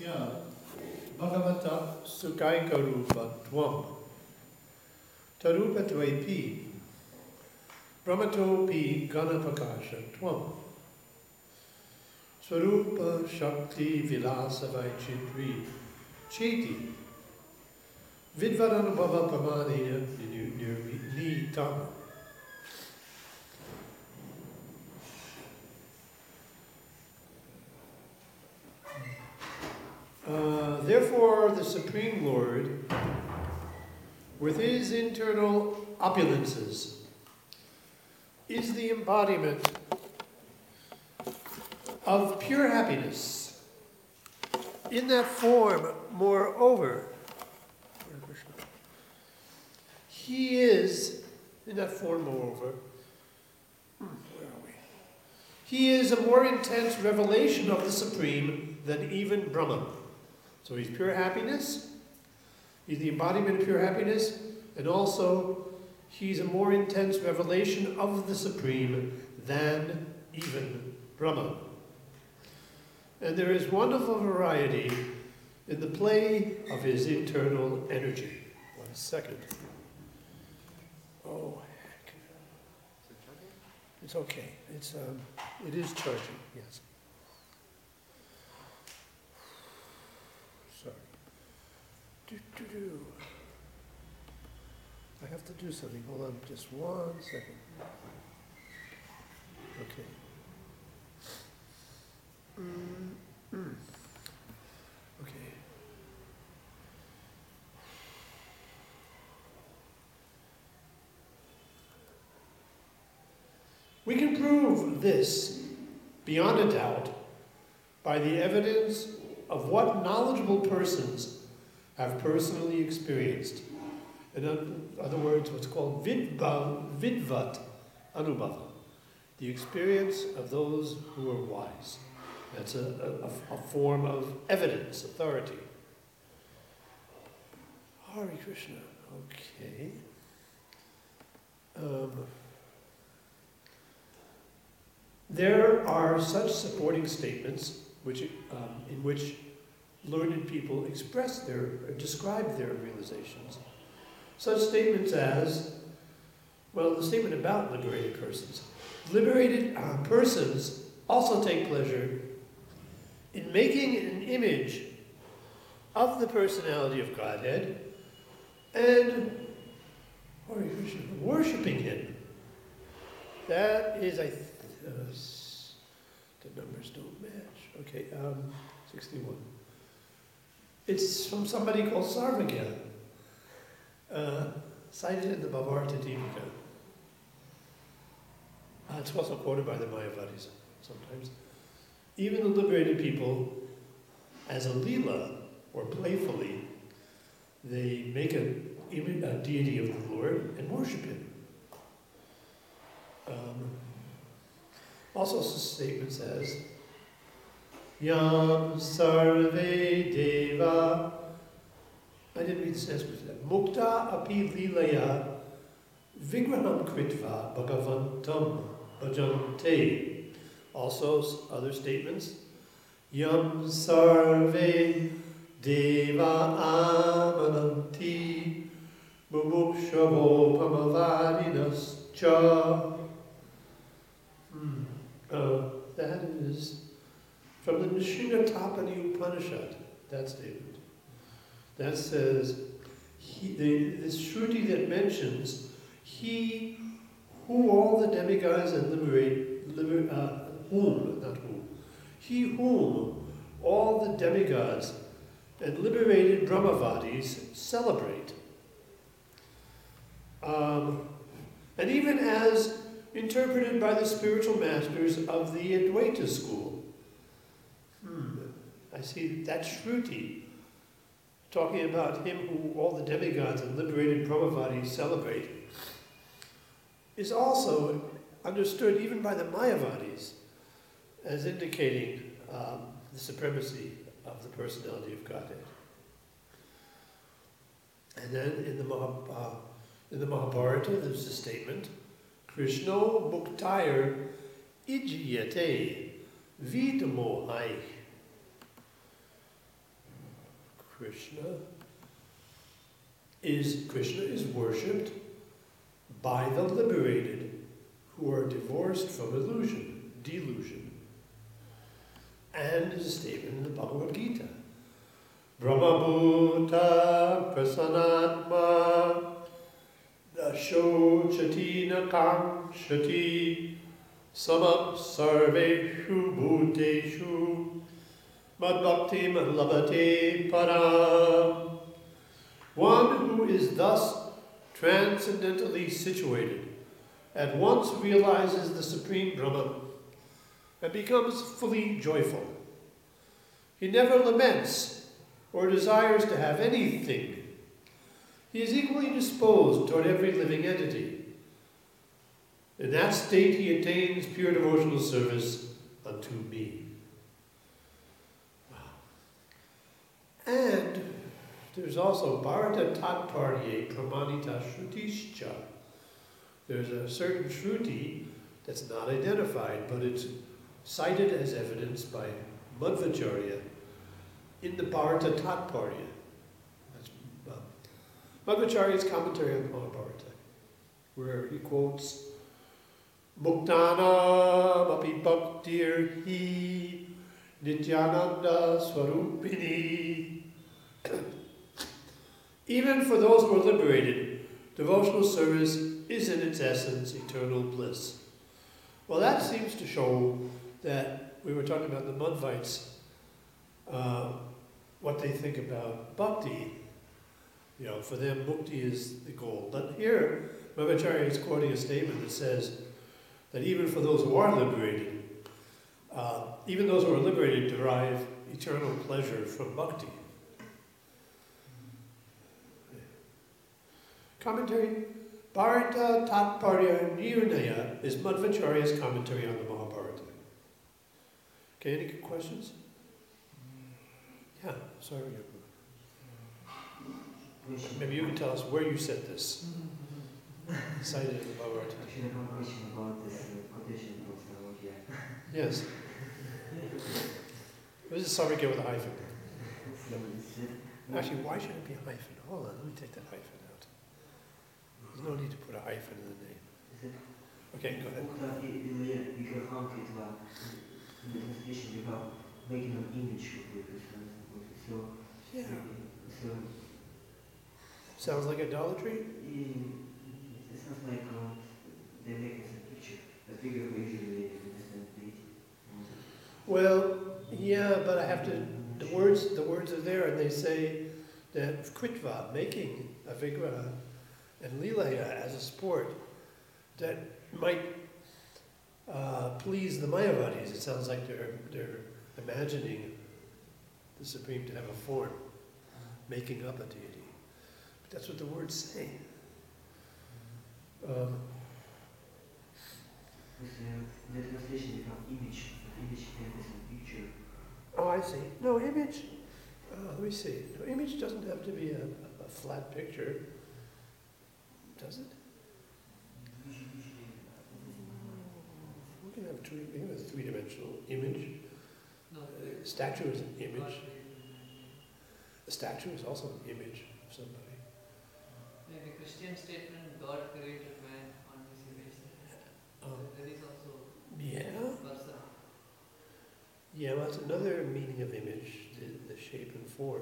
Yeah. Bhagavata Sukaika Rupa Dwam Tarupa Dwepi Brahmato Pi Ganapakasha Dwam Swarupa Shakti Vilasavai Chitri Cheti Vidvaranubhava Pramani Nitam. Therefore, the Supreme Lord, with his internal opulences, is the embodiment of pure happiness. In that form, moreover, he is, in that form, moreover, he is a more intense revelation of the Supreme than even Brahman. So he's pure happiness, he's the embodiment of pure happiness, and also he's a more intense revelation of the Supreme than even Brahman. And there is wonderful variety in the play of his internal energy. 1 second. Oh, heck. It's okay. It is charging, yes. Sorry. I have to do something. Hold on just 1 second. Okay. Okay. We can prove this beyond a doubt by the evidence of what knowledgeable persons have personally experienced. In other words, what's called vidvat anubhava, the experience of those who are wise. That's a form of evidence, authority. Hare Krishna. Okay. There are such supporting statements in which learned people describe their realizations. Such statements as, the statement about liberated persons. Liberated persons also take pleasure in making an image of the personality of Godhead and worshiping Him. That is, the numbers don't match. Okay, 61. It's from somebody called Sarvagya, cited in the Bhavarta Deepika. It's also quoted by the Mayavadis sometimes. Even the liberated people, as a lila, or playfully, they make a deity of the Lord and worship Him. Also, statement says, Yam sarve deva. I didn't read the Sanskrit. Mukta api lilaya vigraham kritva bhagavantam bhajante. Also, other statements. Yam sarve deva amananti mumukshavo pamavadinas cha. That is from the Nishingatapani Upanishad, that statement. That says, this Shruti that mentions, he who all the demigods and he whom all the demigods and liberated Brahmavadis celebrate. And even as interpreted by the spiritual masters of the Advaita school. I see that Shruti, talking about him who all the demigods and liberated Brahmavadis celebrate, is also understood even by the Mayavadis as indicating the supremacy of the personality of Godhead. And then in the Mahabharata, there's a statement, Krishna Muktayar Ijyate Vidamohai. Krishna is worshipped by the liberated who are divorced from delusion. And is a statement in the Bhagavad Gita. Brahma Bhuta Prasanatma Dashochati Nakangshati Samap Sarveshu Bhuteshu Madbhakti Labhate Param. One who is thus transcendentally situated at once realizes the Supreme Brahman and becomes fully joyful. He never laments or desires to have anything. He is equally disposed toward every living entity. In that state he attains pure devotional service unto me. Wow. And there's also Bharata Tatparye Pramanita Shrutischa. There's a certain Shruti that's not identified, but it's cited as evidence by Madhvacharya in the Bharata Tatparya. That's Madhvacharya's commentary on the Mahabharata, where he quotes Muktanam api bhaktir hi nityananda swarupini. Even for those who are liberated, devotional service is in its essence eternal bliss. Well, that seems to show that we were talking about the Madhvites, what they think about bhakti. For them, mukti is the goal. But here, Madhvacharya is quoting a statement that says that even for those who are liberated, even those who are liberated derive eternal pleasure from bhakti. Commentary, Bharata Tatparya Nirnaya is Madhvacharya's commentary on the Mahabharata. Okay, any questions? Yeah, sorry. Maybe you can tell us where you said this. Cited in the Mahabharata. Actually, I have one question about this quotation from Samagya. Yes. This is Samagya with a hyphen. Actually, why should it be a hyphen? Hold on, let me take that hyphen out. There's no need to put a hyphen in the name. Okay, go ahead. In the translation, you have making an image of the person. So, yeah. Sounds like idolatry? It sounds like they make us a picture, a figure of usually Well, yeah, but I have to, the words are there, and they say that kritva, making a vigraha, and lilaya as a sport, that might please the Mayavadis. It sounds like they're imagining the Supreme to have a form, making up a deity. But that's what the words say. The translation, you have image. Image is a picture. Oh, I see. No, image. Let me see. No, image doesn't have to be a flat picture, does it? We can have a three-dimensional image. No. Statue is an image. A statue is also an image of somebody. In the Christian statement, God created man on his image. There is also person. Yeah, well, that's another meaning of image, the shape and form.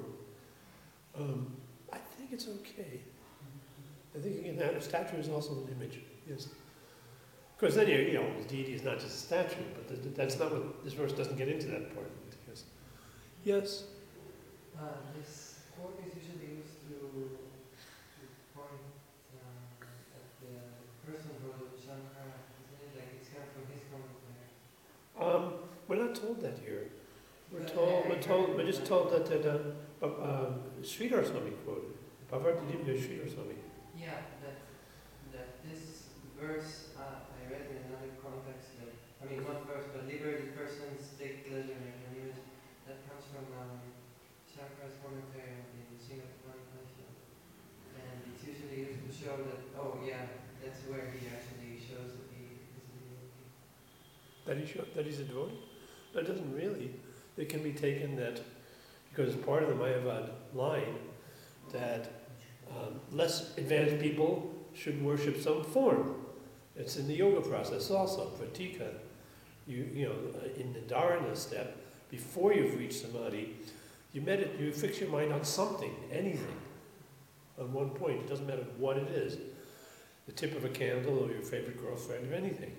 I think it's okay. I think a statue is also an image, yes. Of course, then the deity is not just a statue, but that's not what, this verse doesn't get into that part. Yes? This quote is usually used to point at the person who wrote Shankara, isn't it? Like it's come from his commentary. We're not told that here. We're just told that Sridhar Swami quoted. Bhavartadipya Sridhar Swami. Yeah, that this verse I read in another context. Not verse, but liberated persons take pleasure in an image. That comes from Shankara's commentary on the Srimad Bhagavatam, and it's usually used to show that that's where he actually shows that he is a devotee. That he's a devotee? That doesn't really. It can be taken that because part of the Mayavad line that less advanced people should worship some form. It's in the yoga process also, pratika. You know, in the dharana step, before you've reached samadhi, you fix your mind on something, anything, on one point. It doesn't matter what it is. The tip of a candle or your favorite girlfriend or anything.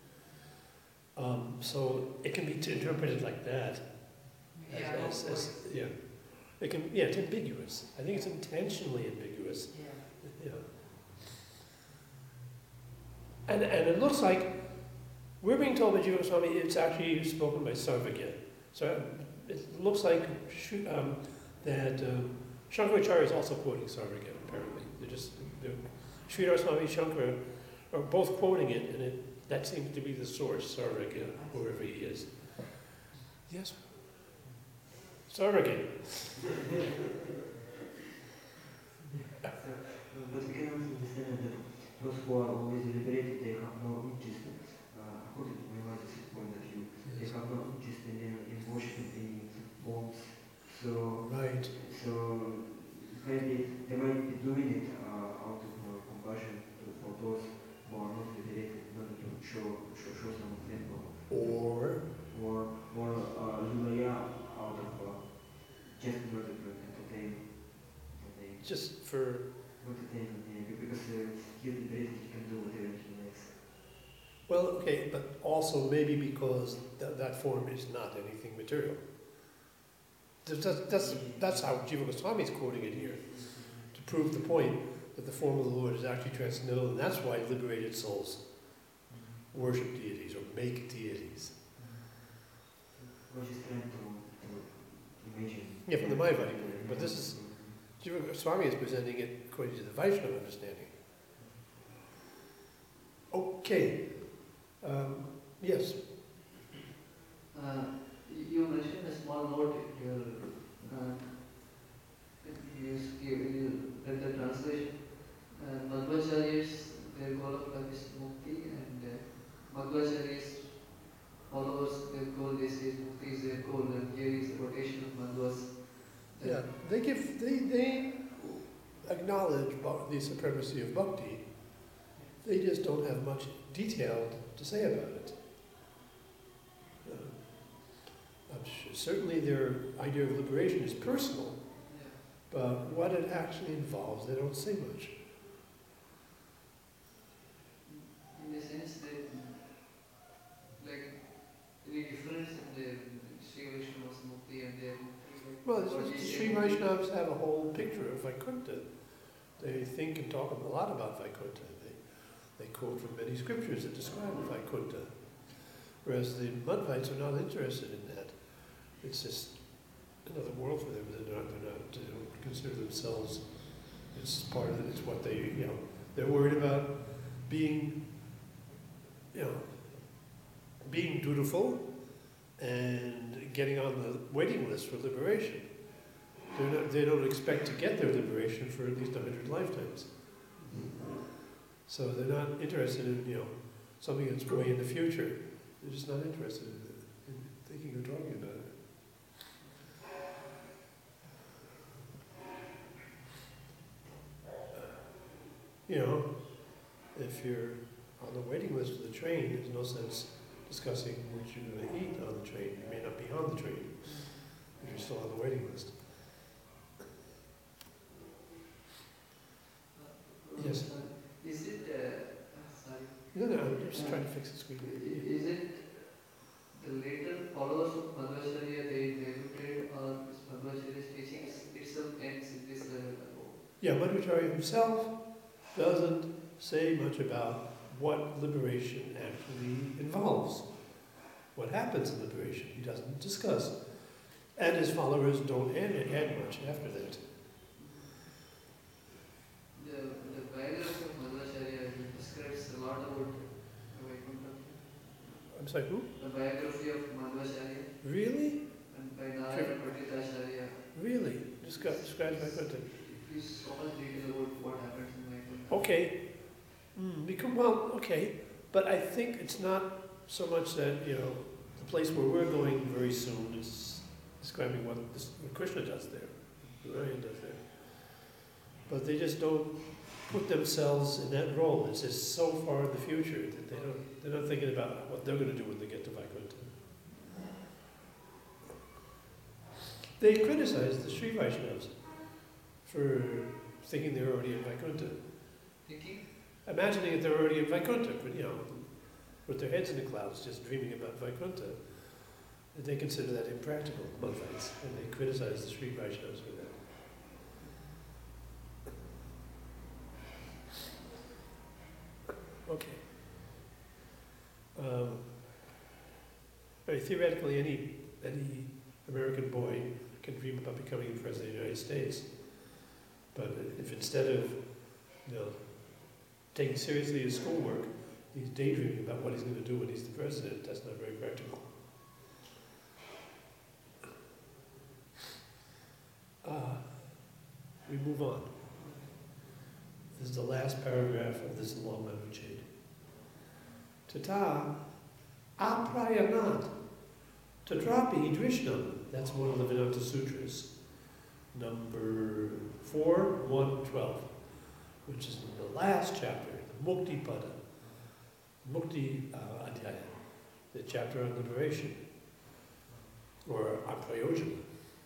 So it can be interpreted like that. Yeah. It's ambiguous. I think it's intentionally ambiguous. Yeah. Yeah. And it looks like we're being told by Jiva Goswami it's actually spoken by Sarvagya. So it looks like that Shankaracharya is also quoting Sarvagya, apparently. Sridhar Swami Shankara are both quoting it, and that seems to be the source, Sarvagya, whoever he is. Yes? Sarvagya. But we can also understand that those who are always liberated, they have no interest, according to my point of view, they have no interest in worshiping any forms. So, Right. So maybe they might be doing it out of compassion for those who are not liberated, in order to show some example. Or Lulaya out of just in order to entertain. Just for... Because he's liberated, he can do whatever he likes. Well, okay, but also maybe because that form is not anything material. That's how Jiva Goswami is quoting it here, to prove the point that the form of the Lord is actually transcendental, and that's why liberated souls worship deities or make deities. We're just trying to imagine. Yeah, from the Mayavadi point of view, but this is, Jiva Goswami is presenting it according to the Vaishnava understanding. Okay. Yes. You mentioned a small note in your, you read the translation. Madhvacharyas, their goal of life is mukti, and Madhvacharyas followers, their goal, they say mukti is their goal, and here is the quotation of Madhvas. Yeah, they acknowledge the supremacy of bhakti. They just don't have much detail to say about it. Certainly their idea of liberation is personal, but what it actually involves, they don't say much. In the sense that, like, any difference in the Sri Vaishnava's mukti and their mukti? Well, the Sri Vaishnavas have a whole picture of Vaikuntha. They think and talk a lot about Vaikuntha. They quote from many scriptures that describe Vaikuntha, whereas the Madhvites are not interested in that. It's just another world for them. They don't consider themselves, it's part of it, it's what they, they're worried about being, being dutiful and getting on the waiting list for liberation. They don't expect to get their liberation for at least 100 lifetimes. So they're not interested in, something that's way in the future. They're just not interested in thinking or talking about it. If you're on the waiting list of the train, there's no sense discussing what you're going to eat on the train. You may not be on the train if you're still on the waiting list. Yes? Is it, sorry. No, I'm just trying to fix the screen. Is it the later followers of Madhvacharya, they liberated, or is Madhvacharya's teachings itself ends in this level? Yeah, Madhvacharya himself doesn't say much about what liberation actually involves. What happens in liberation, he doesn't discuss. And his followers don't add much after that. The biography of Madhvacharya describes a lot about Vaikuntha. I'm sorry, who? The biography of Madhvacharya. Really? And by Narayana Panditacharya. Really? Describes Vaikuntha. Gives so much detail about what happens in Vaikuntha. Okay. Okay. But I think it's not so much that, the place where we're going very soon is describing what Krishna does there, Narayan does there. But they just don't put themselves in that role. It's just so far in the future that they're not thinking about what they're going to do when they get to Vaikuntha. They criticize the Sri Vaishnavas for thinking they're already in Vaikuntha. Imagining that they're already in Vaikuntha, with their heads in the clouds, just dreaming about Vaikuntha. They consider that impractical, Madhvites, and they criticize the Sri Vaishnavas for that. Okay. Theoretically, any American boy can dream about becoming president of the United States. But if instead of, taking seriously his schoolwork, he's daydreaming about what he's going to do when he's the president, that's not very practical. We move on. This is the last paragraph of this long Anucheda. Tata aprayanat tatrapi drishnam. That's one of the Vedanta Sutras. Number 4.1.12, which is the last chapter, the Mukti Pada, Mukti Adhyaya, the chapter on liberation, or Aprayojana.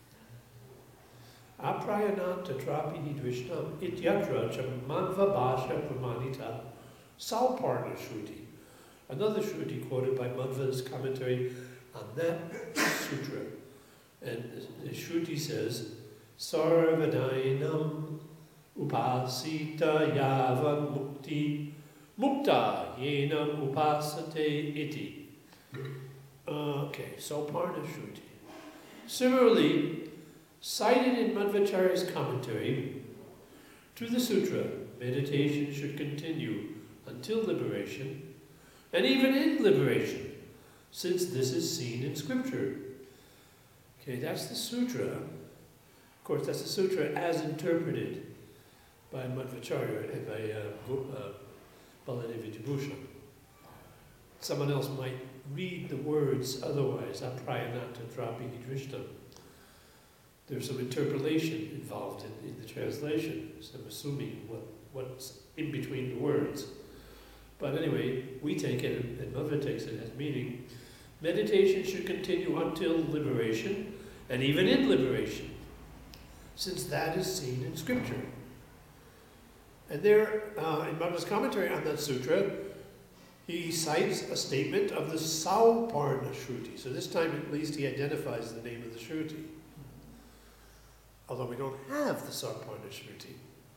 Aprayanat tatrapi drishnam ityatra cha manva bhasha pramanita salparna shruti. Another shruti quoted by Madhva's commentary on that sutra. And the shruti says, Sarvadainam upasita yavan mukti mukta yenam upasate iti. Okay, so Parna Shruti. Similarly, cited in Madhvacharya's commentary to the sutra, meditation should continue until liberation, and even in liberation, since this is seen in scripture. Okay, that's the sutra. Of course, that's the sutra as interpreted by Madhvacharya and by Baladevi Vibhushan. Someone else might read the words otherwise, aprayanat tatrapi drishnam. There's some interpolation involved in the translation, so I'm assuming what's in between the words. But anyway, we take it, and Madhva takes it as meaning, meditation should continue until liberation, and even in liberation, since that is seen in scripture. And there, in Madhva's commentary on that sutra, he cites a statement of the Sauparna Shruti. So this time at least he identifies the name of the Shruti. Although we don't have the Sauparna Shruti.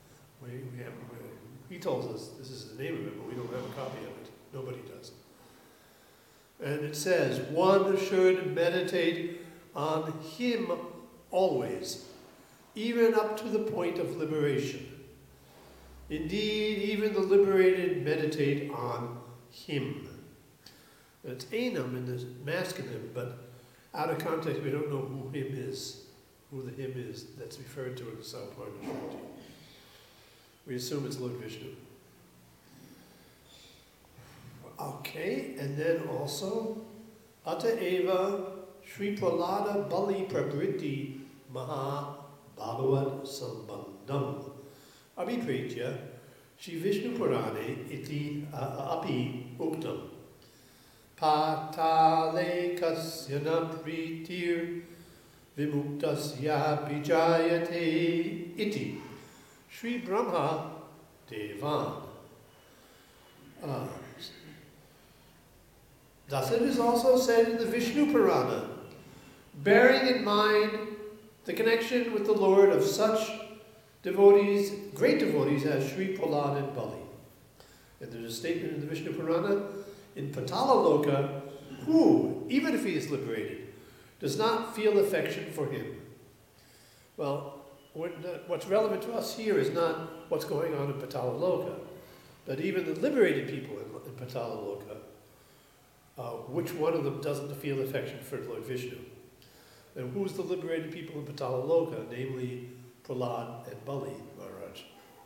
He tells us this is the name of it, but we don't have a copy of it. Nobody does. And it says, one should meditate on him always, even up to the point of liberation. Indeed, even the liberated meditate on him. And it's Enam in the masculine, but out of context we don't know who him is, who the him is that's referred to in the Sauparna Shruti. We assume it's Lord Vishnu. Okay, and then also, Ata Eva Sri Prahlada Bali Prabriti Maha Bhagavad Sambandham Abhipretya Shri Vishnu Purane iti api uktam Patale kasyana pritir vimuktasya pijayate iti Sri Brahma Devan. Thus it is also said in the Vishnu Purana, bearing in mind the connection with the Lord of such devotees, great devotees as Sri Prahlad and Bali. And there's a statement in the Vishnu Purana, in Patala Loka, who, even if he is liberated, does not feel affection for him. Well, what's relevant to us here is not what's going on in Patala Loka, but even the liberated people in Patala Loka, which one of them doesn't feel affection for Lord Vishnu? And who's the liberated people in Patala Loka, namely Prahlad and Bali Maharaj?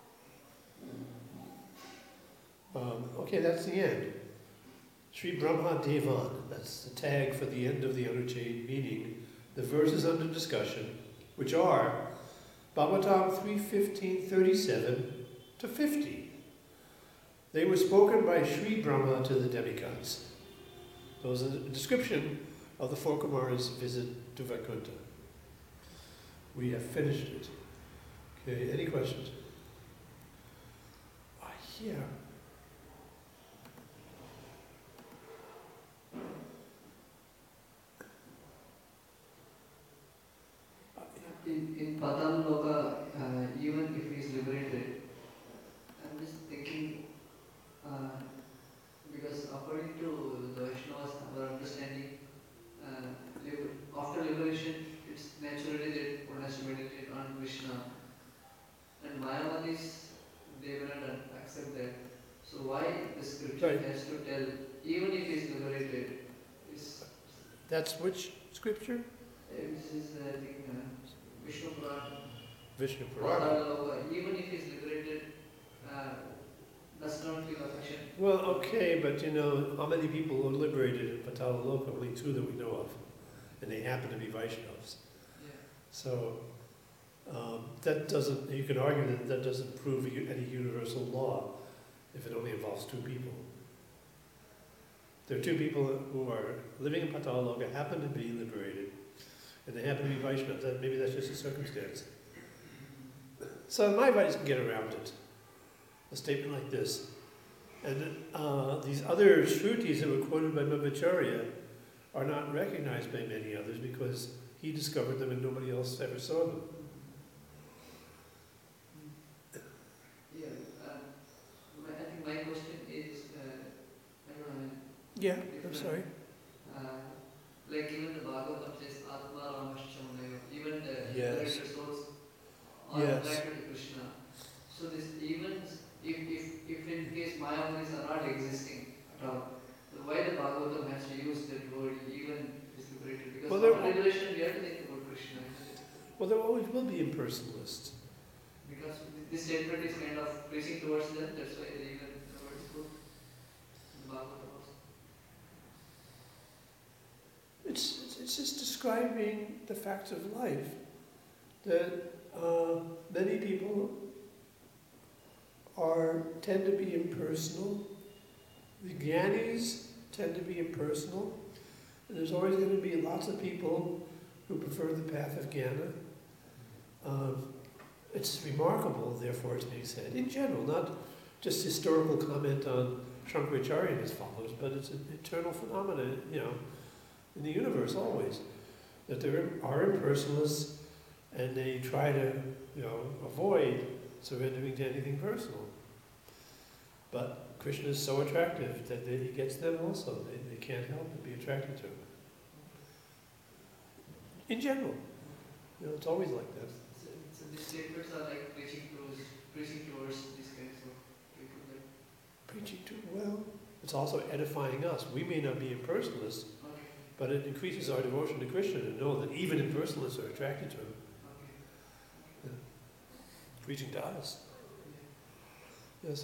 Okay, that's the end. Sri Brahma Devan, that's the tag for the end of the Anucheda, meaning the verses under discussion, which are Bhagavatam 3:15-37 to 50. They were spoken by Sri Brahma to the demigods. Those are a description of the four Kumaras' visit to Vaikuntha. We have finished it. Okay, any questions? Yeah. In Patal Loka, even if he is liberated, I'm just thinking, because according to the Vaishnavas, our understanding, after liberation, it's naturally that one has to meditate on Krishna. And Mayavadis, they will not accept that. So why the scripture has to tell, even if he is liberated, That's which scripture? this is, I think, Vishnu Purana. Vishnu Purana. Even if he is liberated, does not feel affection. Well, okay, but you know, how many people are liberated in Patala Loka? Only two that we know of. And they happen to be Vaishnavas. Yeah. So, that doesn't, you can argue that that doesn't prove any universal law if it only involves two people. There are two people who are living in Patala Loka, happen to be liberated, and they happen to be Vaishnavas. Maybe that's just a circumstance. So my advice can get around it. A statement like this. And these other Shrutis that were quoted by Madhvacharya are not recognized by many others because he discovered them and nobody else ever saw them. Yeah, I think my question is, Yeah, I'm sorry. Like even the Bhagavatam says, Atma Ramashchamanaya, even the Yes. liberated souls are Yes. attracted to Krishna. So this even if in case Mayavadis are not existing at all, then why the Bhagavatam has to use that word even is liberated? Because Well, after liberation we have to think about Krishna. Isn't it? Well, there always will be impersonalists. Because this statement is kind of preaching towards them, that's why the even the word is put in the Bhagavatam also. It's just describing the facts of life. That many people tend to be impersonal. The Jnanis tend to be impersonal. And there's always going to be lots of people who prefer the path of Jnana. It's remarkable, therefore, it's being said, in general, not just historical comment on Shankaracharya and as follows, but it's an eternal phenomenon, you know, in the universe always, that there are impersonalists and they try to, you know, avoid surrendering to anything personal. But Krishna is so attractive that he gets them also. They can't help but be attracted to him. In general. You know, it's always like that. So these statements are like preaching towards these kinds of people. Like, Preaching to, well, it's also edifying us. We may not be impersonalists, okay, but it increases our devotion to Krishna to know that even impersonalists are attracted to him. okay. Preaching to us. Yes.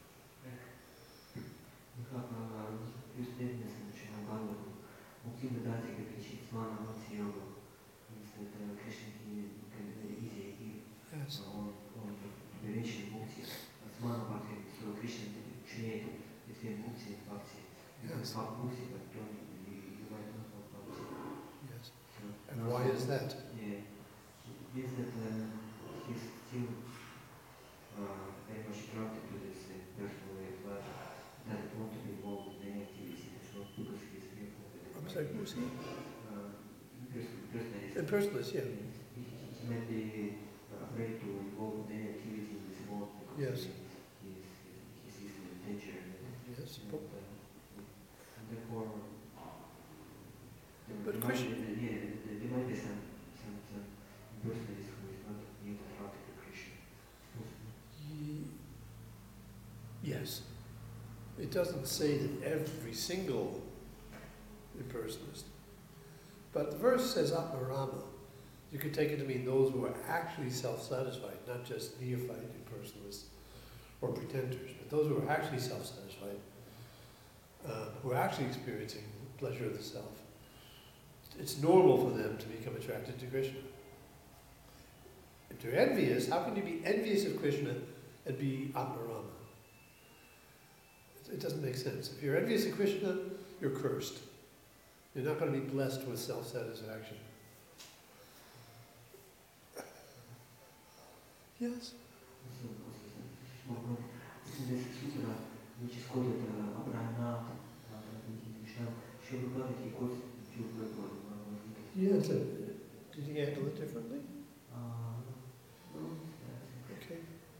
Как юстивность начинает Бхагавату, Мукти Дадати кричит Смана Макси Йога. Это Кришна Изи, Yes. он величий Мукти. Смана Бхакти, что Кришна членит две Мукти Бхакти. Yes. Как Мукти, как он юзает Бхакти. Yes. And why is that? Yeah. Means that he's still very much attracted to this personal way of life. Doesn't want to be involved in any activity. It's not because he's fearful of it. I'm sorry, who's he? Personally, Impersonalist, yeah. he might be afraid to involve in any activity in this world because Yes. he sees the danger in it. Yes. And therefore, But Krishna- there might be some personalists who is not yet attracted to Krishna. Yes. It doesn't say that every single impersonalist. But the verse says Atmarama. You could take it to mean those who are actually self-satisfied, not just neophyte impersonalists or pretenders, but those who are actually self-satisfied, who are actually experiencing pleasure of the self. it's normal for them to become attracted to Krishna. If they're envious, how can you be envious of Krishna and be Atmarama? It doesn't make sense. If you're envious of Krishna, you're cursed. You're not going to be blessed with self-satisfaction. Yes? This sutra, which is called Abrahana, should probably quote to Yes. Did he handle it differently? no. Okay.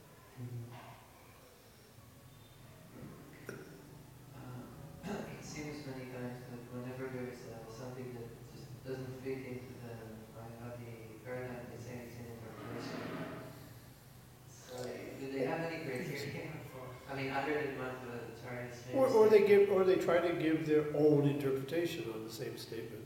It seems many times that whenever there is something that just doesn't fit into the Mayavadi paradigm, they say it's an interpretation. So, do they have any criteria for? I mean, other than Madhvacharya's famous Or they try to give their own interpretation on the same statement.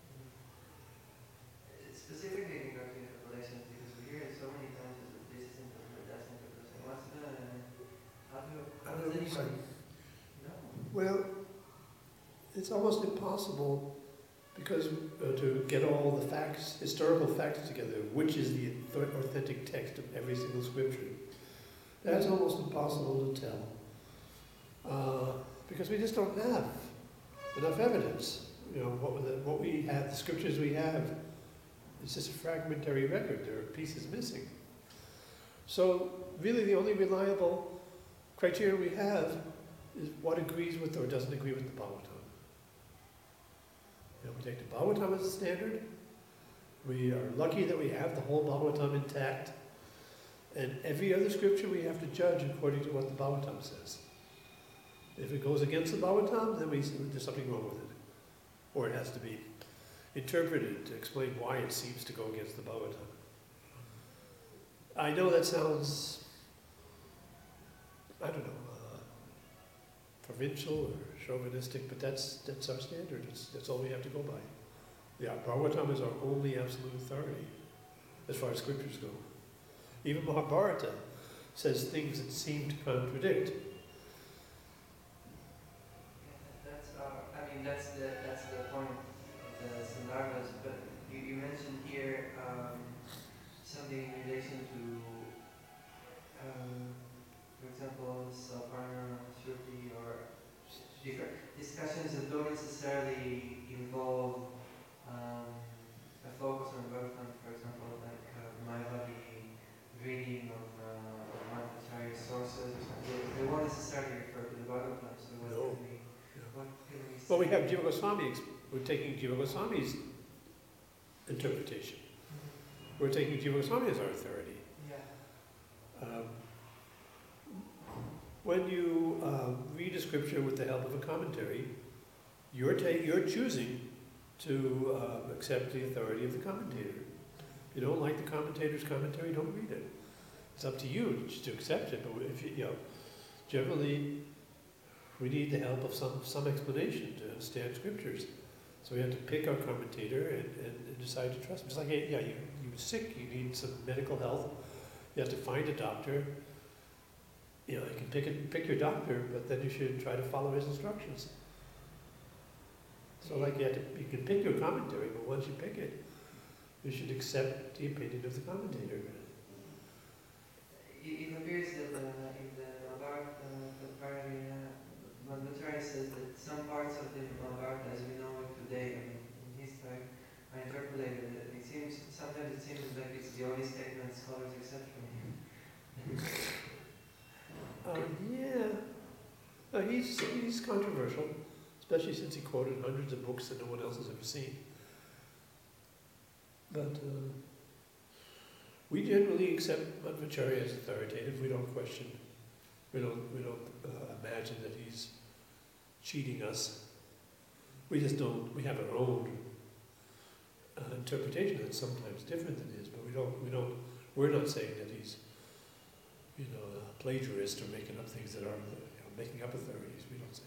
Specifically in regard to interpolations, because we hear it so many times that this is interpreted, that's interpreted. What's the how does anybody know? Well, it's almost impossible because to get all the facts, historical facts together, which is the authentic text of every single scripture. That's almost impossible to tell because we just don't have enough evidence. You know, what we have, the scriptures we have, it's just a fragmentary record. There are pieces missing. So really, the only reliable criteria we have is what agrees with or doesn't agree with the Bhagavatam. You know, we take the Bhagavatam as a standard. We are lucky that we have the whole Bhagavatam intact. And every other scripture we have to judge according to what the Bhagavatam says. If it goes against the Bhagavatam, then we see there's something wrong with it. Or it has to be interpreted to explain why it seems to go against the Bhagavatam. I know that sounds, I don't know, provincial or chauvinistic, but that's our standard. That's all we have to go by. The Bhagavatam is our only absolute authority as far as scriptures go. Even Mahabharata says things that seem to contradict. That's the point of the Sandarbhas, but you mentioned here something in relation to, for example, Savarna, Shruti, or different discussions that don't necessarily involve a focus on Bhagavatam, for example, like Mayavadi reading of Madhvacharya's sources or something. They won't necessarily refer to the Bhagavatam, so what No. can we say? Well, we have Jiva Goswami. We're taking Jiva Goswami's interpretation. We're taking Jiva Goswami as our authority. Yeah. When you read a scripture with the help of a commentary, you're choosing to accept the authority of the commentator. If you don't like the commentator's commentary, don't read it. It's up to you just to accept it. But if you know, generally, we need the help of some explanation to understand scriptures. So we have to pick our commentator and decide to trust him. It's like, yeah, you're sick, you need some medical help. You have to find a doctor. You know, you can pick your doctor, but then you should try to follow his instructions. So like you can pick your commentary, but once you pick it, you should accept the opinion of the commentator. It appears that in the Mahabharata, Madhvacharya says that some parts of the Mahabharata, as we know it today, I mean, in his time, are interpolated. Sometimes it seems like it's the only statement scholars accept from him. He's controversial, especially since he quoted hundreds of books that no one else has ever seen. But we generally accept Madhvacharya as authoritative. We don't question. We don't imagine that he's cheating us. We just don't. We have our own interpretation that's sometimes different than his, but we're not saying that he's, you know, a plagiarist or making up things that are, making up authorities. We don't say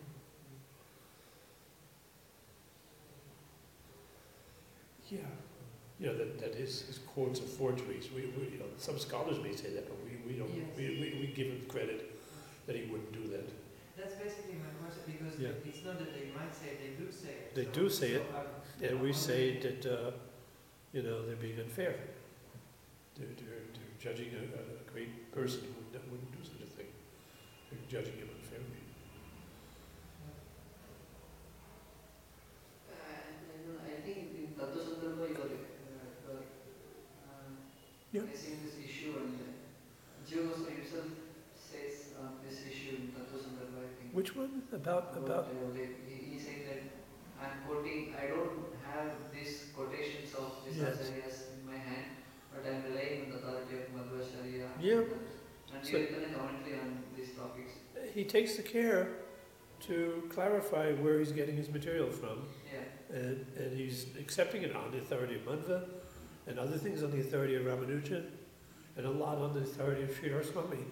that. Yeah, that his quotes are forgeries. We some scholars may say that, but we don't. Yes. We give him credit that he wouldn't do that. That's basically my question, because Yeah. it's not that they might say it, they do say it. They So- do say so it, I'm- and I'm we say wondering- that, they're being unfair. They're judging a great person who wouldn't do such a thing. They're judging him unfairly. I think in Tattva Sandarbha you are Yeah. facing this issue, and Jiva Goswami himself says this issue in Tattva Sandarbha, I think. Which one? About He saying that I'm quoting, I don't have these quotations of these Yes. acharyas in my hand, but I'm relying on the authority of Madhvacharya. Yeah. And So- you written a commentary on these topics. he takes the care to clarify where he's getting his material from, Yeah. and he's accepting it on the authority of Madhva, and other things on the authority of Ramanuja, and a lot on the authority of Sridhar Swami.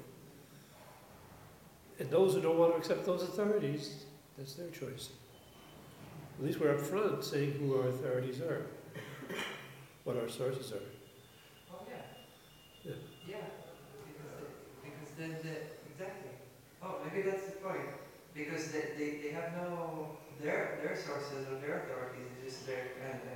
And those who don't want to accept those authorities, that's their choice. At least we're up front saying who our authorities are, what our sources are. Oh, yeah. Yeah. Yeah, because then exactly. Oh, maybe that's the point. Because they have no, their sources or their authorities, it's just their,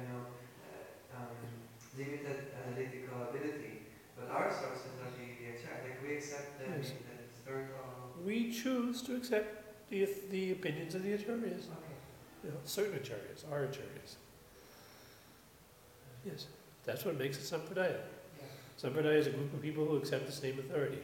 limited analytical ability. But our sources are the like we accept them Yes. in the third or... We choose to accept the opinions of the acharyas. Okay. Certain acharyas, our acharyas. Yes, that's what makes it Sampradaya. Yeah. Sampradaya is a group of people who accept the same authority.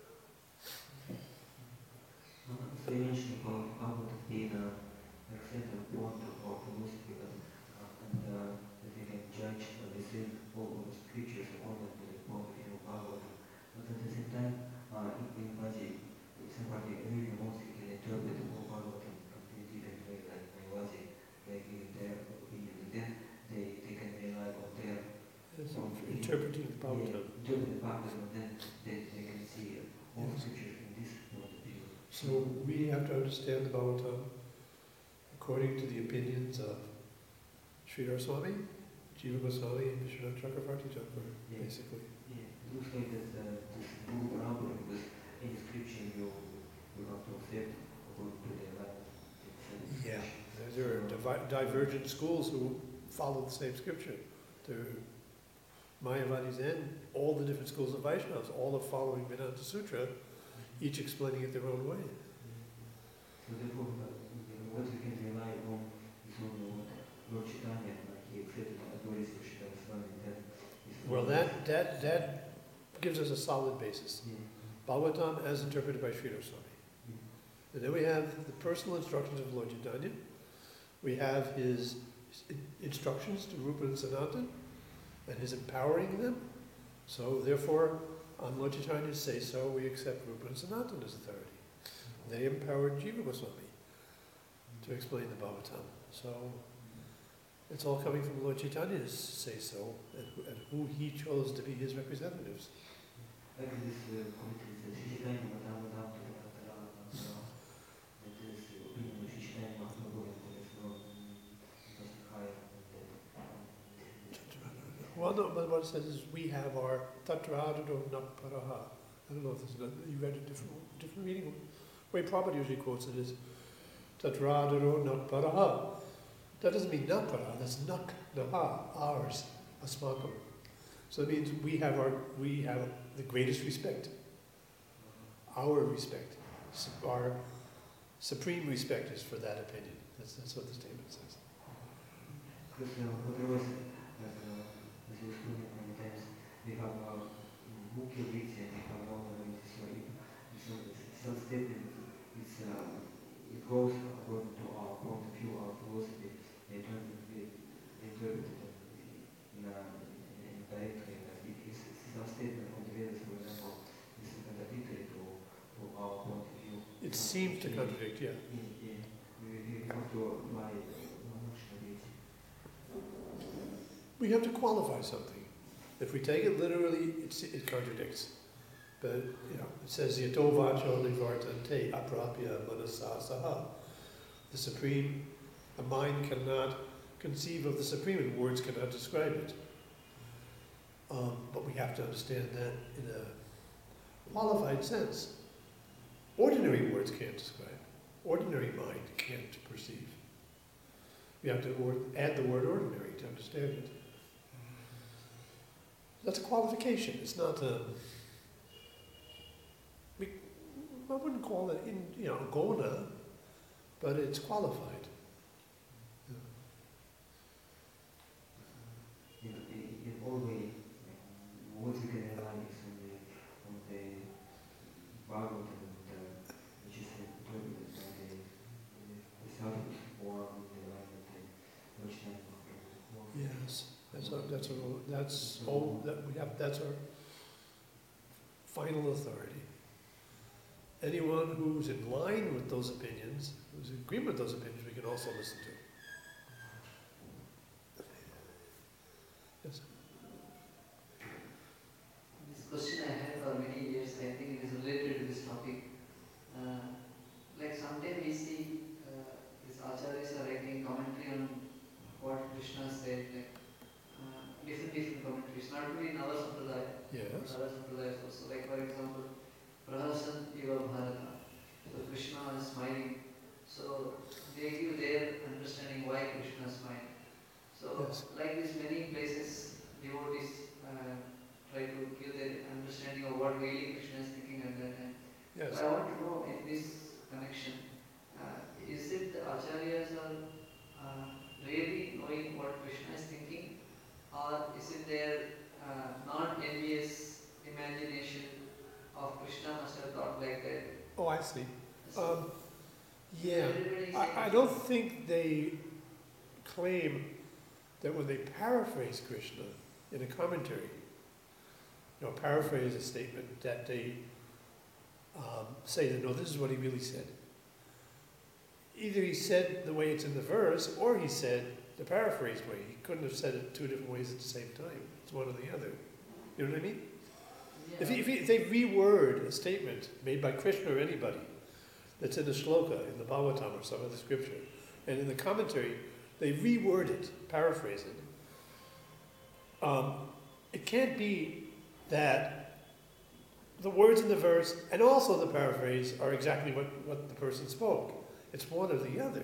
So you mentioned about Bhagavad being an extended bond of philosophy, and that we can judge and receive all of the scriptures according to the point of view of Bhagavad. But at the same time, if somebody really wants to interpret the whole Bhagavad in a completely different way, like Mayavadi, like giving their opinion, then they can rely on their Interpreting the Bhagavatam. interpret the Bhagavatam, and then they can see all the scriptures in this point of view. So we have to understand the Bhagavatam according to the opinions of Sridhar Swami, Jiva Goswami, and Vishwanath Chakravarti Thakur, Yeah. basically. Yeah, it looks like that this book Rambam, because in the scripture you have to accept according to their life. Yeah. There are divergent schools who follow the same scripture. There are Mayavadis and all the different schools of Vaishnavas, all are following Vedanta Sutra, each explaining it their own way. So therefore, what we can rely on is on Lord Chaitanya, like he accepted the authorities of Sridhar Swami, and that is... Well, that gives us a solid basis. Yeah. Bhagavatam as interpreted by Sridhar Swami. And then we have the personal instructions of Lord Chaitanya. We have his instructions to Rupa and Sanatan, and his empowering them. So therefore, on Lord Chaitanya's say-so, we accept Rupa and Sanatan as authority. They empowered Jiva Goswami to explain the Bhagavatam. So it's all coming from Lord Chaitanya's say-so, and who he chose to be his representatives. Like this committee says, Chaitanya Madhava Dhamma that is opinion of Chaitanya Mahaprabhu, and it's not higher than that. Well, no, but what it says is we have our Tatrādado Naparaha. I don't know if there's another, you read a different reading. The way Prabhupada usually quotes it is Tatrādado Naparaha. That doesn't mean Napara, that's Nak, Naha, ours, Asmakam. So it means we have the greatest respect. Our respect. Our supreme respect is for that opinion. That's what the statement says. Because otherwise, as you explained many times, we have Mukhya Vritti and we have Navana Vritti. So it's not statement, it goes according to our point of view, our philosophy. They interpret it in a direct way. It's not statement from the Vedas, for example, it's contradictory to our point of view. It seems to contradict, yeah. Yeah, we have to apply Mukhya Vritti. We have to qualify something. If we take it literally, it contradicts. But, it says, Yato vacho nivartante aprapya manasa saha. The Supreme, a mind cannot conceive of the Supreme, and words cannot describe it. But we have to understand that in a qualified sense. Ordinary words can't describe. ordinary mind can't perceive. You have to add the word ordinary to understand it. That's a qualification. It's not a... I wouldn't call it, gona, but it's qualified. In all way, what we can analyze on the Bhagavatam, which is interpreted by the sadhus, or on the line of the Vaishnava. Yes, that's our final authority. Anyone who's in line with those opinions, who's in agreement with those opinions, we can also listen to. Yes. This question I had for many years, I think it is related to this topic. Like sometimes we see these acharyas are writing commentary on what Krishna said, like different commentaries, not only in our sampradaya, Yes. other sampradayas also. Like for example, Prahasan Iva Bharata. So Krishna is smiling. So they give their understanding why Krishna is smiling. So Yes. like this, many places devotees try to give their understanding of what really Krishna is thinking at that time. Yes. But I want to know in this connection, is it the acharyas are really knowing what Krishna is thinking, or is it their non-envious imagination of Krishna must have thought like that? Oh, I see. So Yeah. everybody I don't think they claim that when they paraphrase Krishna in a commentary, paraphrase a statement, that they say that, no, this is what he really said. Either he said the way it's in the verse, or he said the paraphrased way. He couldn't have said it two different ways at the same time. It's one or the other. You know what I mean? Yeah. If they reword a statement made by Krishna or anybody that's in a shloka, in the Bhagavatam or some other scripture, and in the commentary, they reword it, paraphrase it, it can't be that the words in the verse and also the paraphrase are exactly what the person spoke. It's one or the other.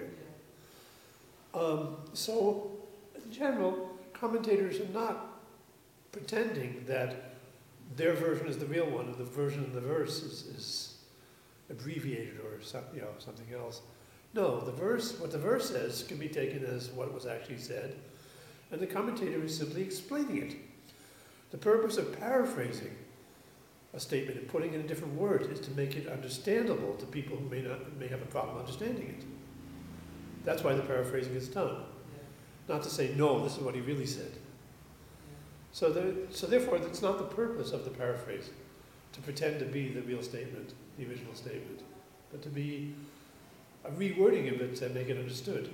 So, in general, commentators are not pretending that their version is the real one and the version in the verse is abbreviated or something else. No, what the verse says can be taken as what was actually said, and the commentator is simply explaining it. The purpose of paraphrasing a statement and putting it in different words is to make it understandable to people who may have a problem understanding it. That's why the paraphrasing is done. Not to say, no, this is what he really said. So therefore, it's not the purpose of the paraphrase to pretend to be the real statement, the original statement, but to be a rewording of it to make it understood.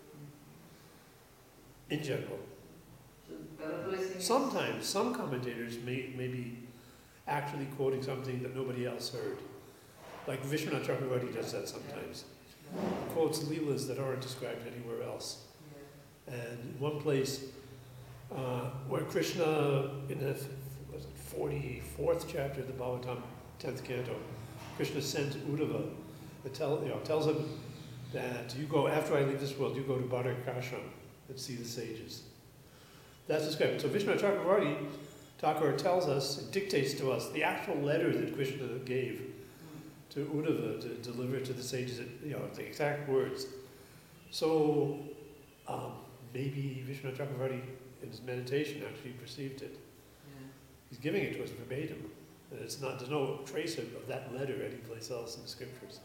In general. So paraphrasing. Sometimes, some commentators may be actually quoting something that nobody else heard. Like Vishwanath Chakravarti does that sometimes. He quotes leelas that aren't described anywhere else. And one place where Krishna, in the 44th chapter of the Bhagavatam, 10th canto, Krishna sends Uddhava and tells him that you go, after I leave this world, you go to Bhadarkashram and see the sages. That's described. So Vishwanath Chakravarti Thakur tells us, it dictates to us the actual letter that Krishna gave to Uddhava to deliver to the sages, the exact words. So maybe Vishwanath Chakravarti in his meditation actually perceived it. He's giving it to us verbatim. And there's no trace of that letter anyplace else in the scriptures.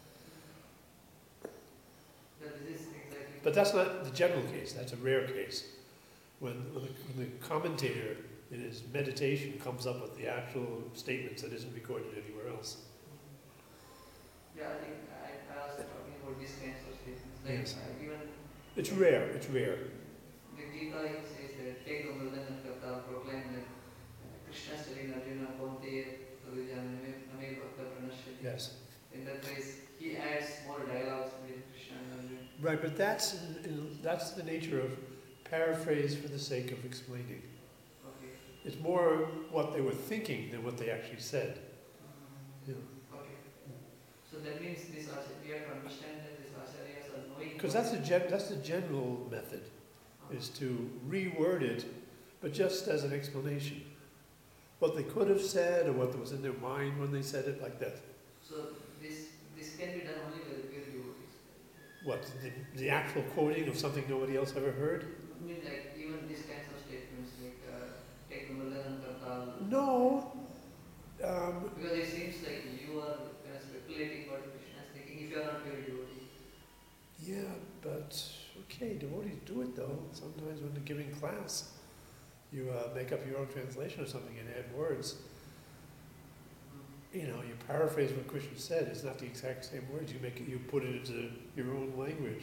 But that's not the general case, that's a rare case. When the commentator in his meditation comes up with the actual statements that isn't recorded anywhere else. Yeah, I think I was talking about these kinds of statements. Like Yes. Even It's rare. the Gita says that take the Mridana Kata, proclaim that Krishna is telling Arjuna, Kaunteya, Tadujana, Name Bhakta Pranashyati. Yes. In that case, he adds more dialogues between Krishna and Arjuna. Right, but that's the nature of paraphrase for the sake of explaining. Okay. It's more what they were thinking than what they actually said. Yeah. Okay. So that means this we have to understand that these acharyas are knowing. Because that's the general method, is to reword it, but just as an explanation. What they could have said, or what was in their mind when they said it, like that. So this can be done only by the pure devotees. What, the actual quoting of something nobody else ever heard? I mean, like even these kinds of statements, like take Muladan Kartal. No. Because it seems like you are kind of speculating what Krishna is thinking if you are not pure devotee. Yeah, but okay, devotees do it though. Sometimes when they're giving class, you make up your own translation or something and add words. You know, you paraphrase what Krishna said. It's not the exact same words. You put it into your own language.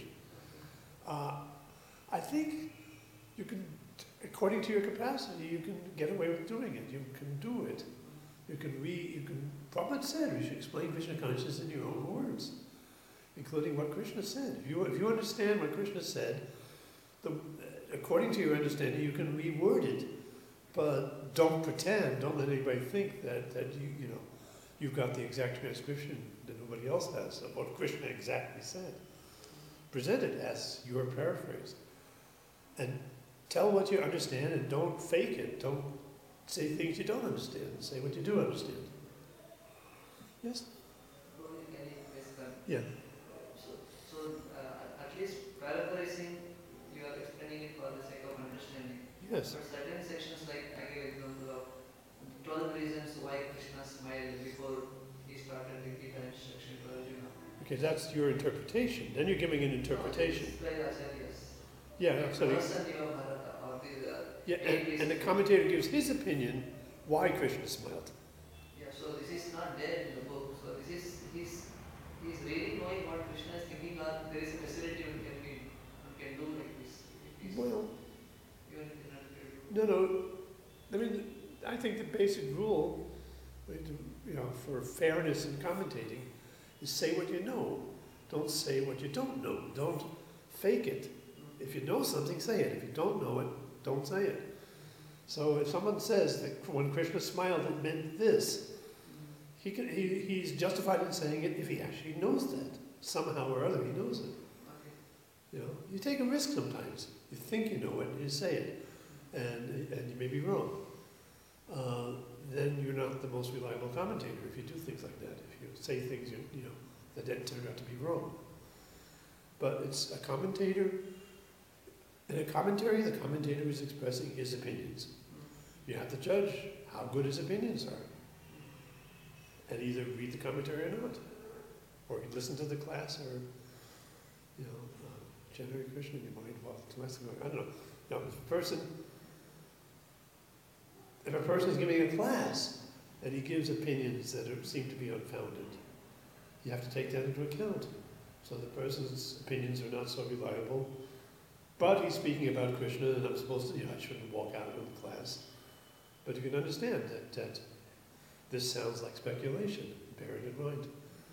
I think you can, according to your capacity, you can get away with doing it. You can do it. Prabhupada said we should explain Krishna consciousness in your own words, including what Krishna said. If you understand what Krishna said, according to your understanding, you can reword it, but don't pretend, don't let anybody think that you've got the exact transcription that nobody else has of what Krishna exactly said. Present it as your paraphrase. And tell what you understand and don't fake it. Don't say things you don't understand. Say what you do understand. Yes? Yeah. So at least paraphrasing, you are explaining it for the sake of understanding. Yes. But certain sections, like I gave example of 12 reasons why Krishna smiled before he started the Gita instruction to Arjuna. Okay, that's your interpretation. Then you're giving an interpretation. No, it's like acharyas. Yeah, so and the commentator gives his opinion why Krishna smiled. Yeah, so this is not there in the book. So this is he's really knowing what Krishna is thinking, or there is a facility one can do like this. Well, Even if you're not no. I mean, I think the basic rule, for fairness in commentating, is say what you know. Don't say what you don't know. Don't fake it. If you know something, say it. If you don't know it, don't say it. So if someone says that when Krishna smiled, it meant this, he's justified in saying it if he actually knows that. Somehow or other, he knows it. You take a risk sometimes. You think you know it, and you say it, and you may be wrong. Then you're not the most reliable commentator if you do things like that. If you say things that then turn out to be wrong. But it's a commentator. In a commentary, the commentator is expressing his opinions. You have to judge how good his opinions are. And either read the commentary or not. Or you listen to the class or, Generate Krishna in your mind while the class is going. I don't know. Now, if a person is giving a class and he gives opinions that seem to be unfounded, you have to take that into account. So the person's opinions are not so reliable. But he's speaking about Krishna, and I'm supposed to, I shouldn't walk out of the class. But you can understand that this sounds like speculation. Bear it in mind.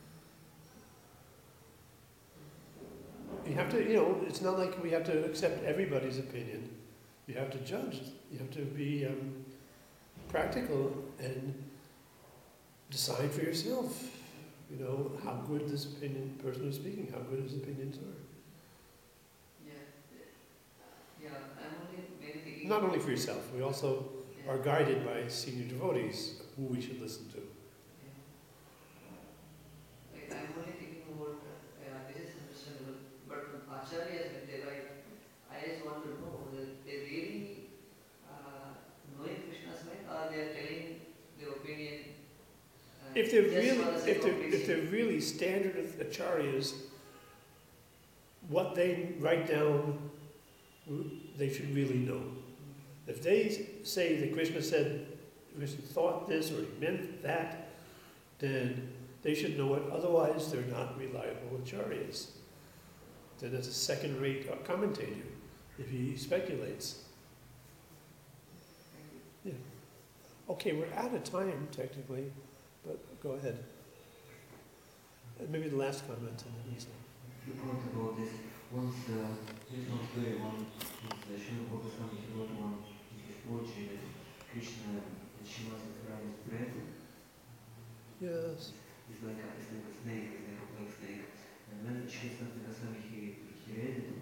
You have to, it's not like we have to accept everybody's opinion. You have to judge. You have to be practical and decide for yourself, how good this person is speaking, how good his opinions are. I'm only maybe thinking. Not only for yourself, we also are guided by senior devotees who we should listen to. Like I'm only thinking about this is understandable, but acharyas when they write, I just want to know whether they really knowing Krishna's mind, or they are telling their opinion. If they're really standard acharyas, what they write down, they should really know. If they say that Krishna thought this or he meant that, then they should know it. Otherwise, they're not reliable acharyas. Then it's a second-rate commentator if he speculates. Yeah. Okay, we're out of time technically, but go ahead. And maybe the last comment. You talked about this. Once there's not very one, the Srila Gopaswami, he wrote one in his poetry that Krishna and Shiva is breath. Yes. It's like a snake. actually something the time he read it,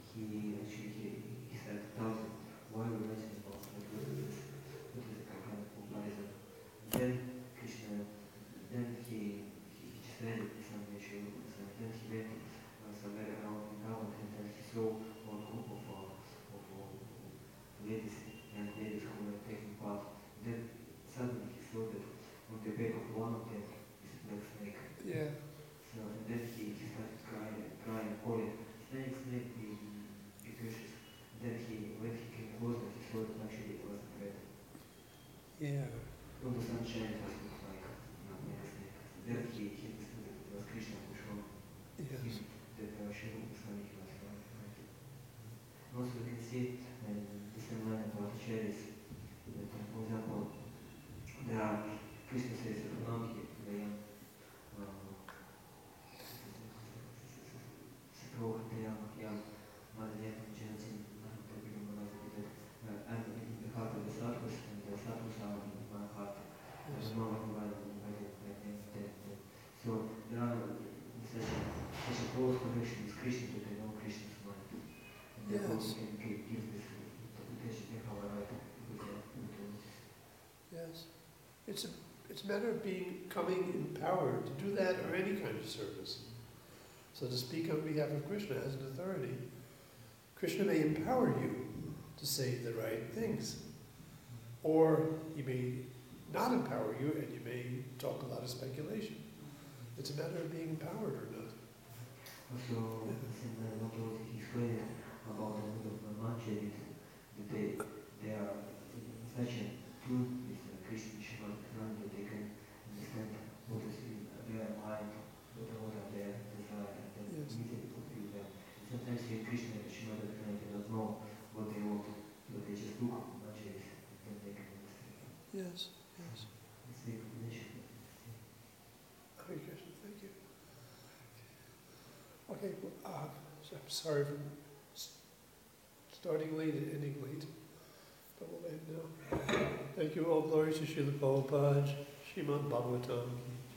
he said, thousand, why are we writing about what is the kind of comparison? Then Krishna, then he just read it, some nature, and then he went somewhere around in Vrindavan, and then he saw one group of ladies and ladies who were taking part. Then suddenly he saw that on the back of one of them is a black snake. Yeah. So, and then he started crying, calling, snake, snake, be precious. Then when he came closer, he saw that actually it wasn't red. Yeah. On the sunshine, it was looked like a snake. Then he understood that it was Krishna who showed Yes. him that Shiva Goswami was right. Also, we can see the same line about the cherries. That, for example, there are Krishna says, "Rangi, Vayam." I'm in the heart of the sadhus, and the sadhus are in my heart. There's no one so there are such a close connection with Krishna that they know Krishna's mind. And therefore Yes. we can give this interpretation in our right with Yes. It's a matter of becoming empowered to do that or any kind of service. So to speak on behalf of Krishna as an authority, Krishna may empower you to say the right things. Or he may not empower you and you may talk a lot of speculation. It's a matter of being empowered or not. Also, what was he explained about the mood of Mancharis, that they are in such a tune with Krishna Shiva that they can understand what is in their mind, what are their desire, and then Yes. immediately fulfill them. Sometimes here Krishna and Shiva do not know what they want, so they just look at Mancharis and they can understand. Yes, yes. It's the explanation. Hare Krishna, thank you. Okay, well, so I'm sorry for starting late and ending late, but we'll end now. Thank you. All glory to Srila Prabhupada, Srimad Bhagavatam.